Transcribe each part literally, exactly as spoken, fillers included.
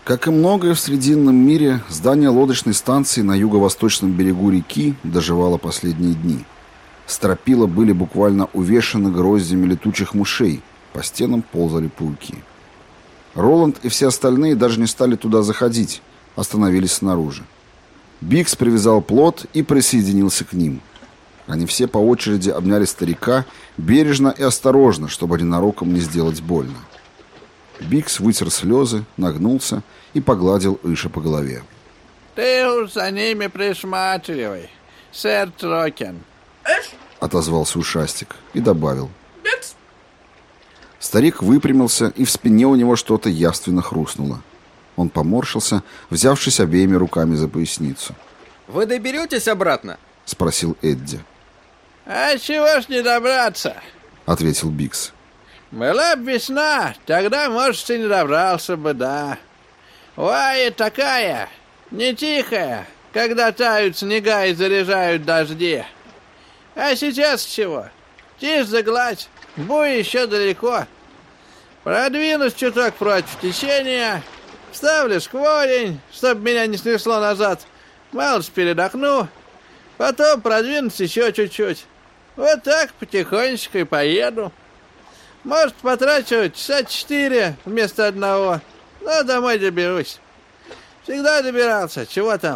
Как и многое в Срединном мире, здание лодочной станции на юго-восточном берегу реки доживало последние дни. Стропила были буквально увешаны гроздями летучих мышей, по стенам ползали пауки. Роланд и все остальные даже не стали туда заходить, остановились снаружи. Бикс привязал плот и присоединился к ним. Они все по очереди обняли старика бережно и осторожно, чтобы ненароком не сделать больно. Бикс вытер слезы, нагнулся и погладил Иша по голове. «Ты уж за ними присматривай, сэр Трокен», — отозвался ушастик и добавил. «Бикс». Старик выпрямился, и в спине у него что-то явственно хрустнуло. Он поморщился, взявшись обеими руками за поясницу. «Вы доберетесь обратно?» — спросил Эдди. «А чего ж не добраться?» — ответил Бикс. «Была б весна, тогда, может, и не добрался бы, да. Вая такая, не тихая, когда тают снега и заряжают дожди. А сейчас чего? Тишь да гладь, буй еще далеко. Продвинусь чуток против течения, ставлю скворень, чтоб меня не снесло назад, малость передохну, потом продвинусь еще чуть-чуть. Вот так потихонечку и поеду. Может, потрачу часа четыре вместо одного, но домой доберусь. Всегда добирался, чего там.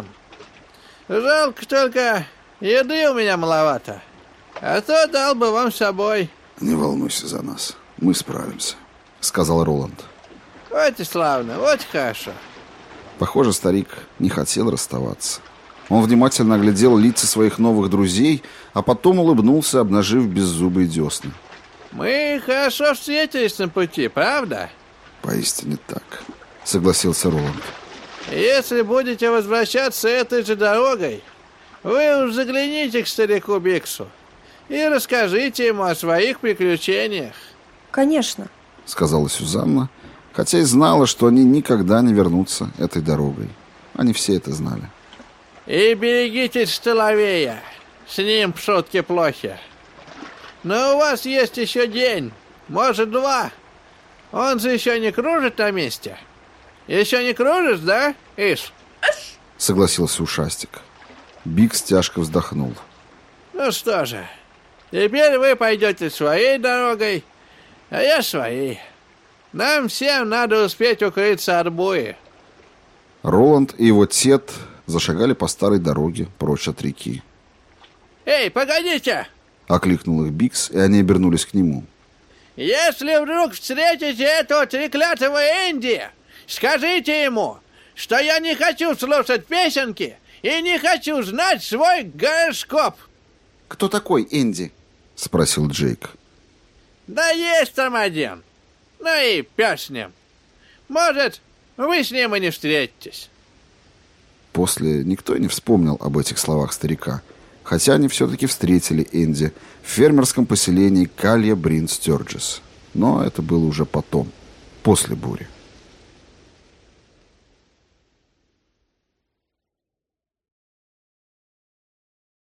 Жалко только, еды у меня маловато, а то дал бы вам с собой». «Не волнуйся за нас, мы справимся», — сказал Роланд. «Вот и славно, вот и хорошо». Похоже, старик не хотел расставаться. Он внимательно оглядел лица своих новых друзей, а потом улыбнулся, обнажив беззубые десны. «Мы хорошо встретились на пути, правда?» «Поистине так», — согласился Роланд. «Если будете возвращаться этой же дорогой, вы уж загляните к старику Биксу и расскажите ему о своих приключениях». «Конечно», — сказала Сюзанна, хотя и знала, что они никогда не вернутся этой дорогой. Они все это знали. «И берегитесь Столовея, с ним шутки плохи. Но у вас есть еще день, может, два. Он же еще не кружит на месте. Еще не кружишь, да, Иш?» — согласился ушастик. Бикс тяжко вздохнул. «Ну что же, теперь вы пойдете своей дорогой, а я своей. Нам всем надо успеть укрыться от буи». Роланд и его тет зашагали по старой дороге прочь от реки. «Эй, погодите!» — окликнул их Бикс, и они обернулись к нему. «Если вдруг встретите этого треклятого Энди, скажите ему, что я не хочу слушать песенки и не хочу знать свой гороскоп». «Кто такой Энди?» — спросил Джейк. «Да есть там один. Ну и пес с ним. Может, вы с ним и не встретитесь». После никто и не вспомнил об этих словах старика, хотя они все-таки встретили Энди в фермерском поселении Калья Брин Стёрджес. Но это было уже потом, после бури.